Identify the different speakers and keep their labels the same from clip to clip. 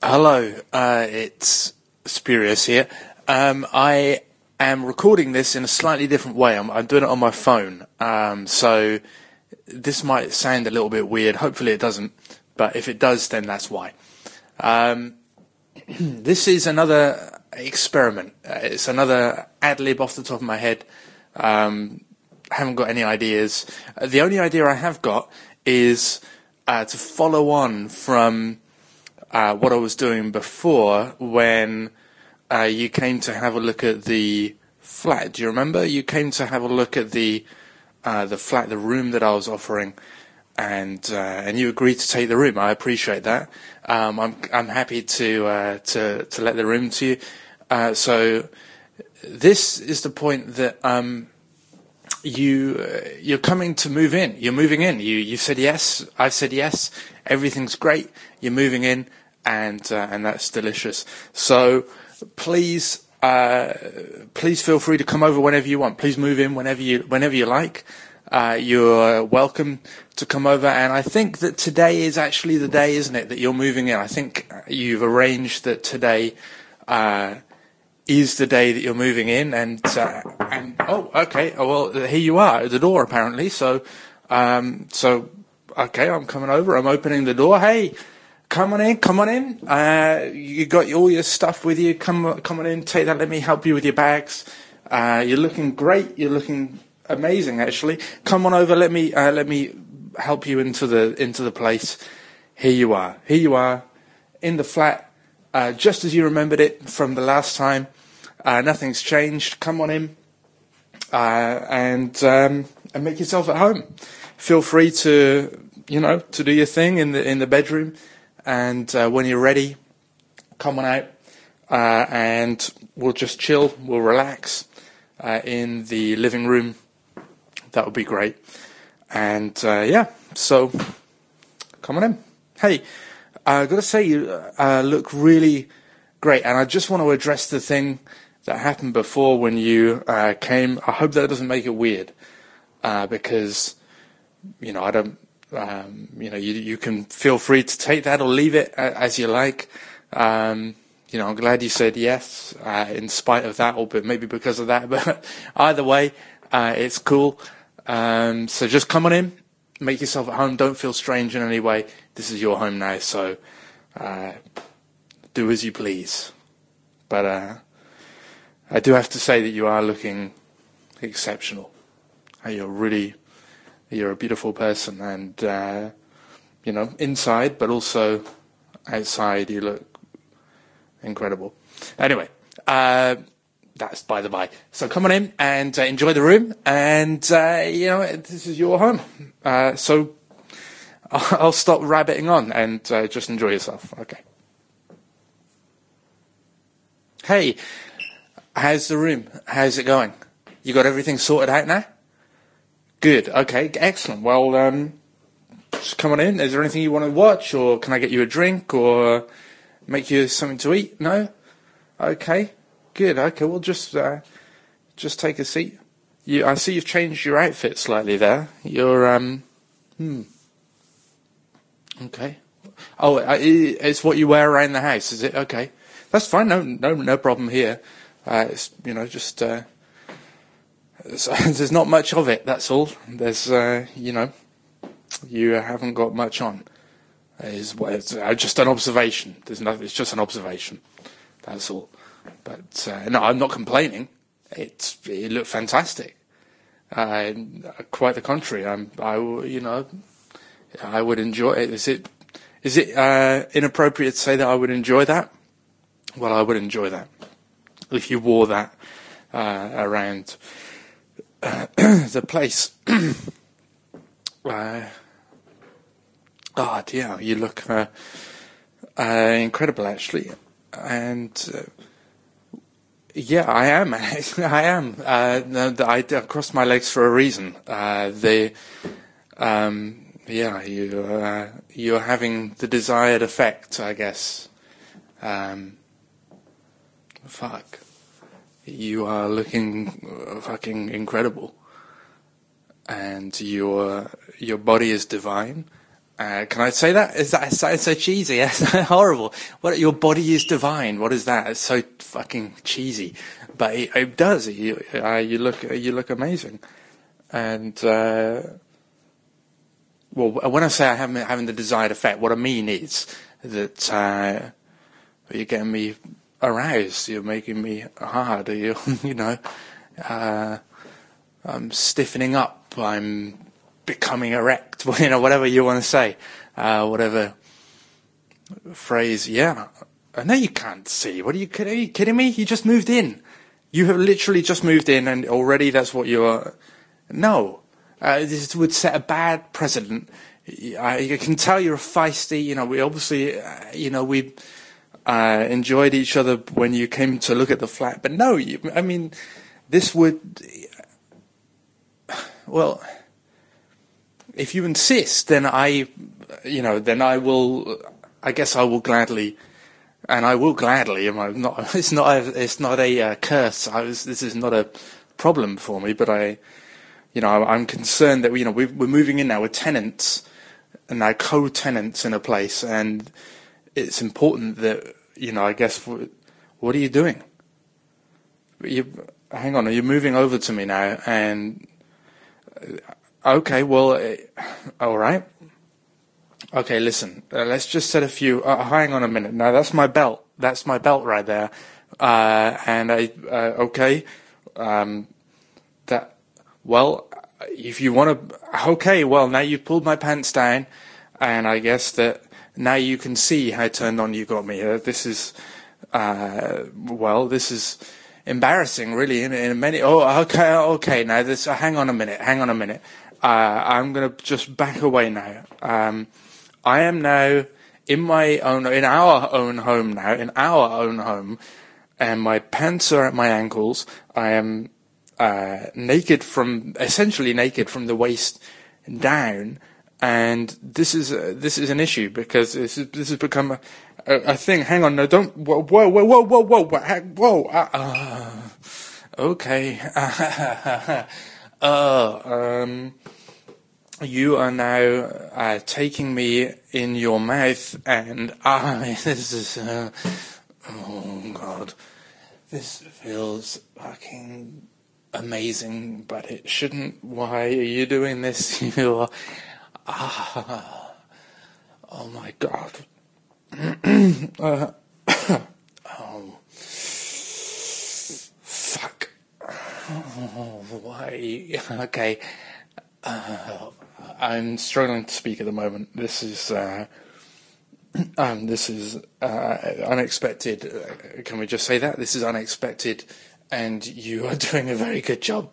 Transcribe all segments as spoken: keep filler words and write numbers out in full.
Speaker 1: Hello, uh, it's Spurious here. Um, I am recording this in a slightly different way. I'm, I'm doing it on my phone, um, so this might sound a little bit weird. Hopefully it doesn't, but if it does, then that's why. Um, this is another experiment. Uh, it's another ad lib off the top of my head. Um, haven't got any ideas. Uh, the only idea I have got is uh, to follow on from Uh, what I was doing before when uh, you came to have a look at the flat. Do you remember? You came to have a look at the uh, the flat, the room that I was offering, and uh, and you agreed to take the room. I appreciate that. Um, I'm I'm happy to uh, to to let the room to you. Uh, so this is the point that um, you uh, you're coming to move in. You're moving in. You you said yes. I said yes. Everything's great. You're moving in, and uh, and that's delicious. So please uh, please feel free to come over whenever you want. Please move in whenever you whenever you like. Uh, you're welcome to come over. And I think that today is actually the day, isn't it, that you're moving in? I think you've arranged that today uh, is the day that you're moving in. And uh, and oh, okay. Oh, well, here you are at the door apparently. So um, so. Okay, I'm coming over. I'm opening the door. Hey, come on in, come on in. Uh, you got all your stuff with you. Come, come on in. Take that. Let me help you with your bags. Uh, you're looking great. You're looking amazing, actually. Come on over. Let me, uh, let me help you into the into the place. Here you are. Here you are, in the flat, uh, just as you remembered it from the last time. Uh, nothing's changed. Come on in, uh, and um, and make yourself at home. Feel free to, you know, to do your thing in the in the bedroom, and uh, when you're ready, come on out, uh, and we'll just chill, we'll relax uh, in the living room. That would be great. And uh, yeah, so come on in. Hey, I've got to say you uh, look really great, and I just want to address the thing that happened before when you uh, came. I hope that doesn't make it weird, uh, because. You know, I don't, um, you know, you, you can feel free to take that or leave it as you like. Um, you know, I'm glad you said yes, uh, in spite of that, or but maybe because of that. But either way, uh, it's cool. Um, so just come on in, make yourself at home. Don't feel strange in any way. This is your home now, so uh, do as you please. But uh, I do have to say that you are looking exceptional. You're really... You're a beautiful person, and, uh, you know, inside, but also outside, you look incredible. Anyway, uh, that's by the by. So come on in and uh, enjoy the room, and, uh, you know, this is your home. Uh, so I'll stop rabbiting on and uh, just enjoy yourself. Okay. Hey, how's the room? How's it going? You got everything sorted out now? Good. Okay. Excellent. Well, um, just come on in. Is there anything you want to watch, or can I get you a drink, or make you something to eat? No. Okay. Good. Okay. Well, just uh, just take a seat. You, I see you've changed your outfit slightly there. You're um. Hmm. Okay. Oh, it's what you wear around the house, is it? Okay. That's fine. No, no, no problem here. Uh, it's, you know, just. Uh, So, there's not much of it, that's all. There's, uh, you know, you haven't got much on. It's, it's uh, just an observation. There's no, it's just an observation. That's all. But, uh, no, I'm not complaining. It's, it looked fantastic. Uh, quite the contrary. I'm, I, you know, I would enjoy it. Is it, is it, uh, inappropriate to say that I would enjoy that? Well, I would enjoy that. If you wore that, uh, around... Uh, the place. uh, oh dear, you look uh, uh, incredible, actually, and uh, yeah, I am. I am. Uh, I, I crossed my legs for a reason. Uh, they, um, yeah, you uh, you're having the desired effect, I guess. Um, fuck. You are looking fucking incredible, and your your body is divine, Uh, can I say that? Is that so, so cheesy? That's horrible. What, your body is divine. What is that? It's so fucking cheesy, but it, it does. You, uh, you look, you look amazing. And uh, well, when I say I haven't having the desired effect, what I mean is that uh, you're getting me aroused. You're making me hard. You, you know, uh, I'm stiffening up. I'm becoming erect, you know, whatever you want to say, uh, whatever phrase. Yeah, I know you can't see. What are you, are you kidding me? You just moved in. You have literally just moved in, and already that's what you are. No, uh, this would set a bad precedent. I, I can tell you're feisty. You know, we obviously, uh, you know, we uh, enjoyed each other when you came to look at the flat. But no, you, I mean, this would. Well, if you insist, then I, you know, then I will. I guess I will gladly, and I will gladly. I'm not. It's not. A, it's not a uh, curse. I was. This is not a problem for me. But I, you know, I'm concerned that you know we're, we're moving in now with tenants, and now co-tenants in a place, and it's important that you know. I guess what are you doing? You hang on. You're moving over to me now, and. Okay, well, uh, all right. Okay, listen, uh, let's just set a few... Uh, hang on a minute. Now, that's my belt. That's my belt right there. Uh, and I... Uh, okay. Um, that... Well, if you want to... Okay, well, now you've pulled my pants down, and I guess that now you can see how turned on you got me. Uh, this is... Uh, well, this is... embarrassing, really, in, in many... Oh, okay, okay, now this... Uh, hang on a minute, hang on a minute. Uh, I'm going to just back away now. Um, I am now in my own... In our own home now, in our own home, and my pants are at my ankles. I am uh, naked from... Essentially naked from the waist down, and this is uh, this is an issue, because this, is, this has become... A, A, a thing. Hang on, no, don't. Whoa, whoa, whoa, whoa, whoa, whoa, whoa. whoa uh, uh, okay. uh, um, you are now uh, taking me in your mouth, and I. This is. Uh, oh God, this feels fucking amazing, but it shouldn't. Why are you doing this? You are. Ah. Oh my God. uh, oh, fuck. Oh, why? Okay. Uh, I'm struggling to speak at the moment. This is, uh, um, this is, uh, unexpected. Uh, can we just say that? This is unexpected, and you are doing a very good job.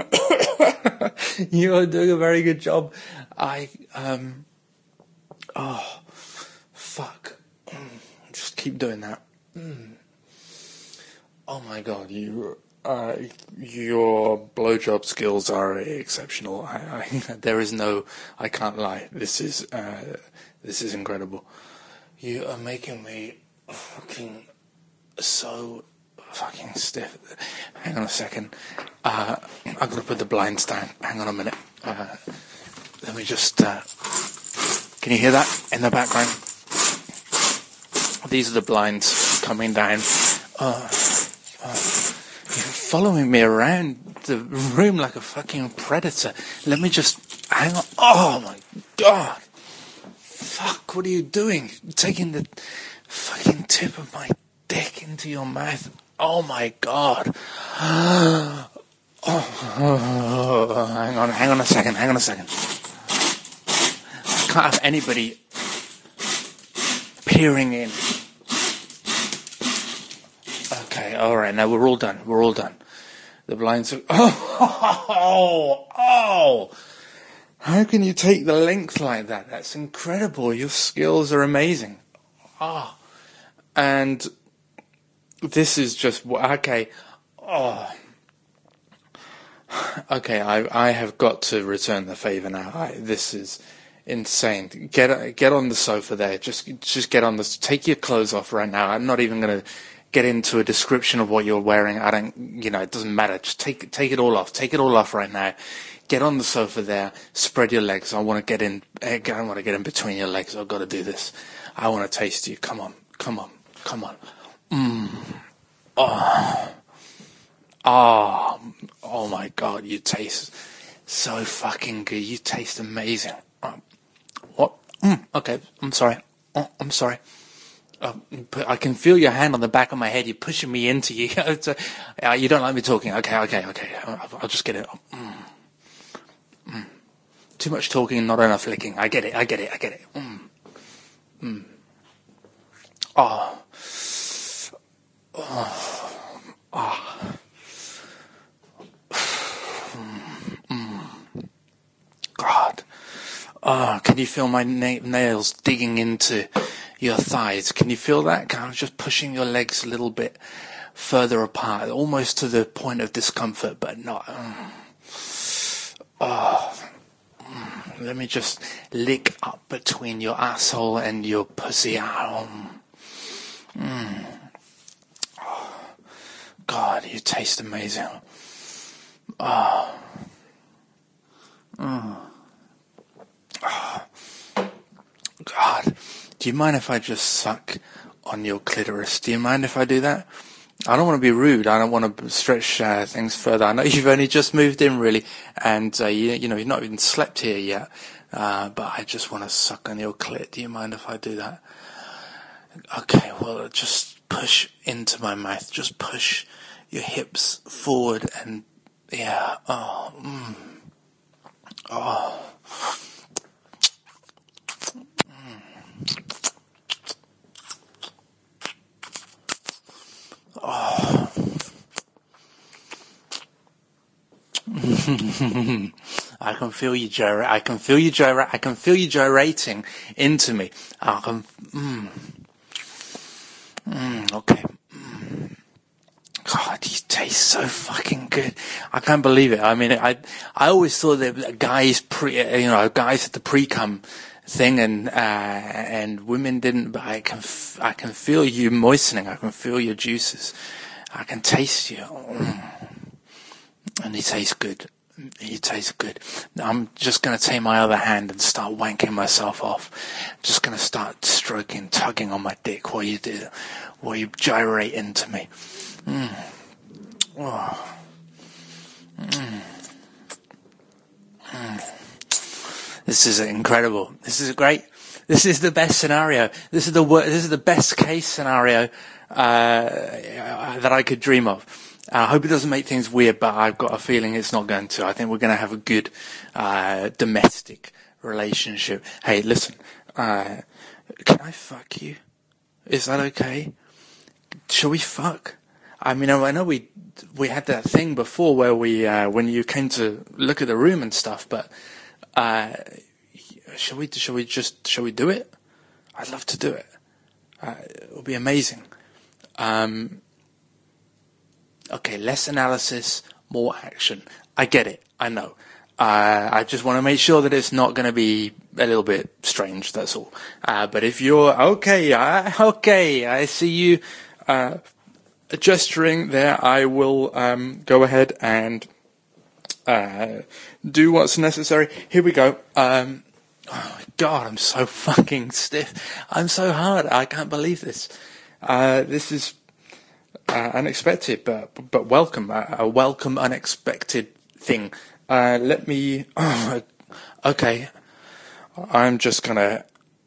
Speaker 1: You are doing a very good job. I, um, oh, fuck. Just keep doing that. Mm. Oh my God, you, uh, your blowjob skills are exceptional. I, I, there is no, I can't lie. This is, uh, this is incredible. You are making me fucking so fucking stiff. Hang on a second. Uh, I'm gonna put the blinds down. Hang on a minute. Uh, let me just. Uh, can you hear that in the background? These are the blinds coming down. Uh, uh, you're following me around the room like a fucking predator. Let me just hang on. Oh my God! Fuck! What are you doing? You're taking the fucking tip of my dick into your mouth. Oh my God! Oh, oh, oh, hang on, hang on a second, hang on a second. I can't have anybody peering in. Okay, all right, now we're all done. We're all done. The blinds are... Oh, oh, oh! How can you take the length like that? That's incredible. Your skills are amazing. Ah, oh. And this is just... Okay. Oh. Okay, I I have got to return the favour now. I, this is insane. Get get on the sofa there. Just just get on this. Take your clothes off right now. I'm not even going to get into a description of what you're wearing. I don't, you know, it doesn't matter. Just take take it all off. Take it all off right now. get on the sofa there, spread your legs. I want to get in, I want to get in between your legs. I've got to do this. I want to taste you. Come on, come on, come on. Mmm. Oh. Oh. Oh my God, you taste so fucking good. You taste amazing. Oh. What? Mm. Okay, I'm sorry. Oh, I'm sorry. Uh, I can feel your hand on the back of my head. You're pushing me into you. uh, you don't like me talking. Okay, okay, okay. I'll, I'll just get it. Mm. Mm. Too much talking, not enough licking. I get it, I get it, I get it. Mm. Mm. Oh. Oh. Oh. Mm. God. Oh, can you feel my na- nails digging into your thighs? Can you feel that? Kind of just pushing your legs a little bit further apart, almost to the point of discomfort, but not. Mm. Oh. Mm. Let me just lick up between your asshole and your pussy. Oh. Mm. Oh. God, you taste amazing. Oh. Mm. Oh. God, do you mind if I just suck on your clitoris? Do you mind if I do that? I don't want to be rude. I don't want to stretch uh, things further. I know you've only just moved in, really, and uh, you, you know you've not even slept here yet. Uh, but I just want to suck on your clit. Do you mind if I do that? Okay, well, just push into my mouth. Just push your hips forward, and yeah. Oh, mm. Oh. Oh. I can feel you gyrate. I can feel you gyrate. I can feel you gyrating into me. I can. Mm. Mm, okay. Mm. God, you taste so fucking good. I can't believe it. I mean, I I always thought that guys pre, you know, guys had the pre-cum thing, and uh, and women didn't. But I can f- I can feel you moistening. I can feel your juices. I can taste you. Mm. And he tastes good. He tastes good. I'm just going to take my other hand and start wanking myself off. Just going to start stroking, tugging on my dick while you do, while you gyrate into me. Mm. Oh. Mm. Mm. This is incredible. This is great. This is the best scenario. This is the wor- This is the best case scenario uh, that I could dream of. I hope it doesn't make things weird, but I've got a feeling it's not going to. I think we're going to have a good uh, domestic relationship. Hey, listen, uh, can I fuck you? Is that okay? Shall we fuck? I mean, I know we we had that thing before where we uh, when you came to look at the room and stuff, but uh, shall we? Shall we just? Shall we do it? I'd love to do it. Uh, it will be amazing. Um, Okay, less analysis, more action. I get it. I know. Uh, I just want to make sure that it's not going to be a little bit strange, that's all. Uh, but if you're, okay, I, okay, I see you uh, gesturing there, I will um, go ahead and uh, do what's necessary. Here we go. Um, oh, my God, I'm so fucking stiff. I'm so hard. I can't believe this. Uh, this is... Uh, unexpected, but but welcome, uh, a welcome unexpected thing. Uh, let me. Oh, okay, I'm just gonna.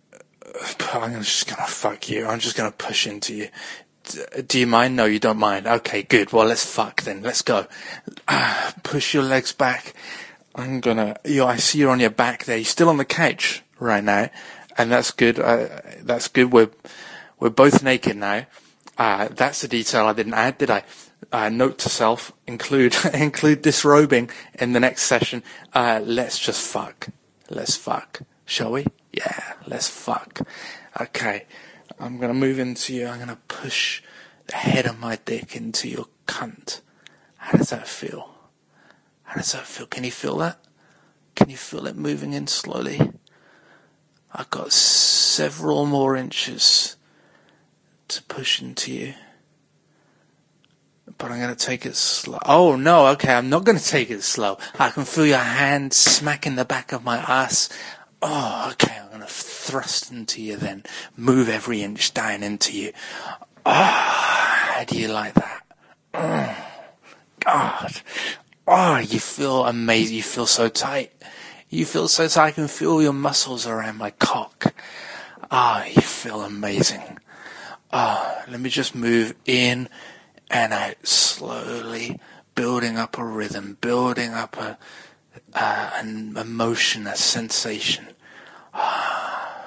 Speaker 1: I'm just gonna fuck you. I'm just gonna push into you. D- do you mind? No, you don't mind. Okay, good. Well, let's fuck then. Let's go. Uh, push your legs back. I'm gonna. You know, I see you're on your back there. You're still on the couch right now, and that's good. Uh, that's good. We're we're both naked now. Uh, that's a detail I didn't add, did I? Uh, note to self, include include disrobing in the next session. Uh, let's just fuck. Let's fuck. Shall we? Yeah, let's fuck. Okay, I'm going to move into you. I'm going to push the head of my dick into your cunt. How does that feel? How does that feel? Can you feel that? Can you feel it moving in slowly? I've got several more inches to push into you. but I'm going to take it slow. Oh, no, okay, I'm not going to take it slow. I can feel your hand smacking the back of my ass. Oh, okay, I'm going to thrust into you then. Move every inch down into you. Oh, how do you like that? Oh, God. Oh, you feel amazing. You feel so tight. You feel so tight. I can feel your muscles around my cock. Ah, oh, you feel amazing. Ah, oh, let me just move in and out slowly, building up a rhythm, building up a, uh, an emotion, a sensation. Ah,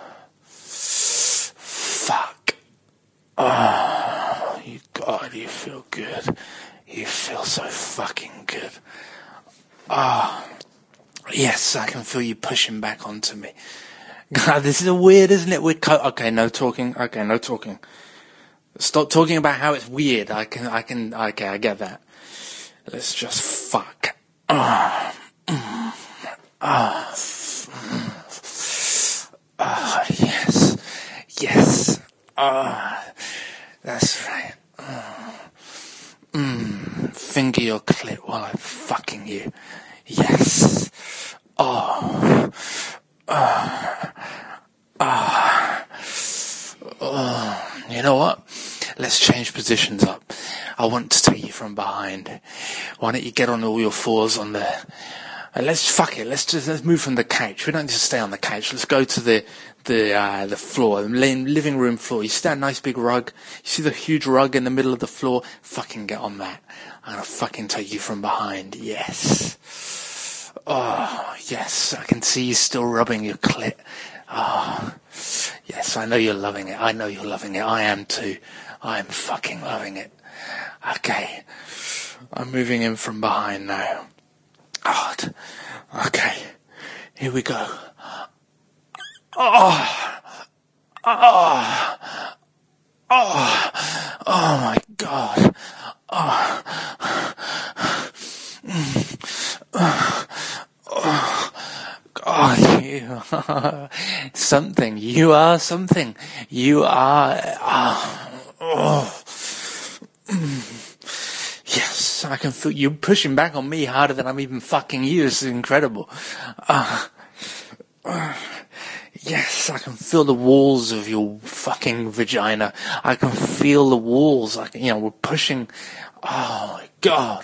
Speaker 1: fuck. Oh, you God, you feel good. You feel so fucking good. Ah, oh, yes, I can feel you pushing back onto me. God, this is weird, isn't it? We're co- okay, no talking. Okay, no talking. Stop talking about how it's weird. I can, I can, okay, I get that. Let's just fuck. Ah, oh, ah, oh, oh, yes, yes. Ah, oh, that's right. Oh. Mm, finger your clit while I'm fucking you. Yes. Oh. Oh. Oh. Oh. You know what? Let's change positions up. I want to take you from behind. Why don't you get on all your fours on the... Uh, let's fuck it. Let's just let's move from the couch. We don't need to stay on the couch. Let's go to the the uh, the floor, the living room floor. You see that nice big rug? You see the huge rug in the middle of the floor? Fucking get on that. I'm gonna fucking take you from behind. Yes. Oh, yes. I can see you still rubbing your clit. Oh, yes. I know you're loving it. I know you're loving it. I am too. I am fucking loving it. Okay. I'm moving in from behind now. God. Okay. Here we go. Oh. Oh. Oh. Oh my God. Oh. Oh. God, you are something. You are something. You are... Oh. Oh. Yes, I can feel you pushing back on me harder than I'm even fucking you. It's incredible. Uh, uh, yes, I can feel the walls of your fucking vagina. I can feel the walls. Like, you know, we're pushing. Oh my God.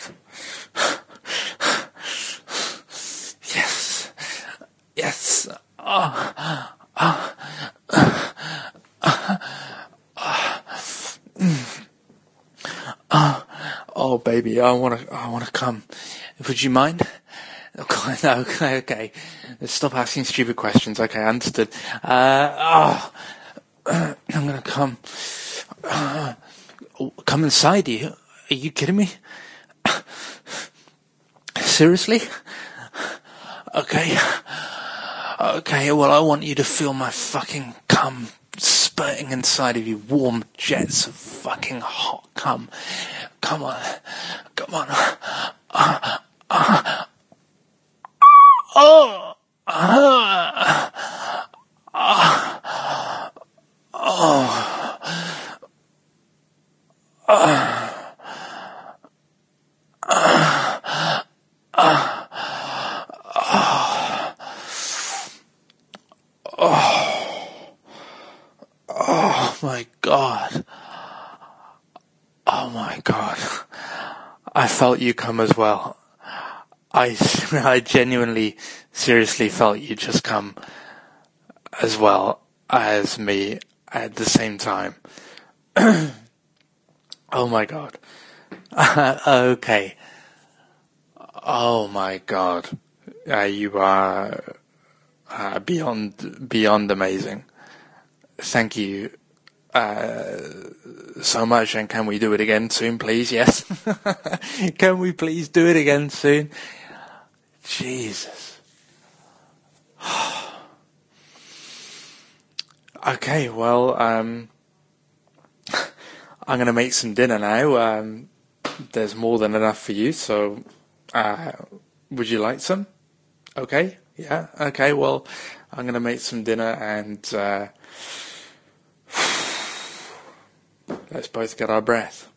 Speaker 1: Yes. Yes. Oh. Uh, uh, uh, uh, mm. uh, Oh, baby, I want to, I want to come. Would you mind? Okay, no, okay, okay. Stop asking stupid questions. Okay, understood. Uh, oh, I'm gonna come. Uh, come inside you? Are you kidding me? Seriously? Okay. Okay, well, I want you to feel my fucking cum spurting inside of you, warm jets of fucking hot cum. Come on. Come on. Uh, uh, oh. Uh, uh, oh. Uh, uh, uh, oh. Oh my God. Oh my God. I felt you come as well. I, I genuinely, seriously felt you just come as well as me at the same time. Oh my God. Uh, okay. Oh my God. Uh, you are uh, beyond, beyond amazing. Thank you uh, so much, and can we do it again soon, please? Yes. Can we please do it again soon? Jesus. Okay, well, um, I'm going to make some dinner now. Um, there's more than enough for you, so uh, would you like some? Okay, yeah, okay, well, I'm going to make some dinner and uh, let's both get our breath.